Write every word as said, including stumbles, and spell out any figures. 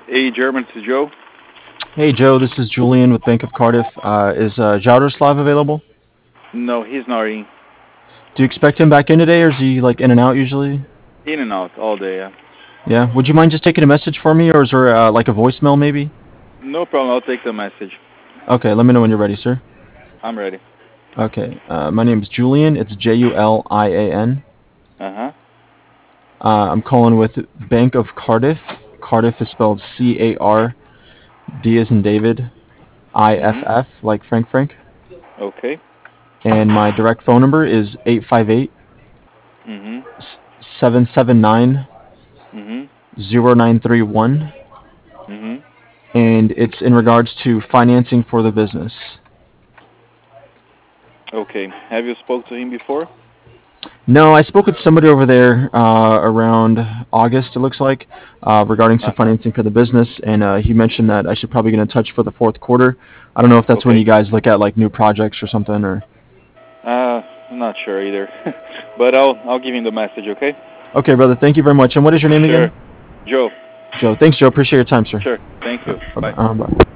Hey, German, this is Joe. Hey Joe, this is Julian with Bank of Cardiff. Uh, is uh, Jouderslav available? No, he's not in. Do you expect him back in today, or is he like in and out usually? In and out all day, yeah. Yeah. Would you mind just taking a message for me, or is there uh, like a voicemail maybe? No problem, I'll take the message. Okay, let me know when you're ready, sir. I'm ready. Okay. Uh, my name is Julian. It's J U L I A N. Uh-huh. Uh, I'm calling with Bank of Cardiff. Cardiff is spelled C A R D as in David, I F Mm-hmm. F like Frank Frank. Okay. And my direct phone number is eight five eight Mm-hmm. seven seven nine Mm-hmm. zero nine three one. Mm-hmm. And it's in regards to financing for the business. Okay. Have you spoke to him before? No, I spoke with somebody over there uh, around August, it looks like, uh, regarding some Uh-huh. financing for the business, and uh, he mentioned that I should probably get in touch for the fourth quarter. I don't know if that's when you Okay. guys look at like new projects or something, or. Uh, I'm not sure either. But I'll I'll give him the message, okay? Okay, brother. Thank you very much. And what is your name Sure. again? Joe. Joe. Thanks, Joe. Appreciate your time, sir. Sure. Thank Uh, you. bye Bye. bye. Uh, bye.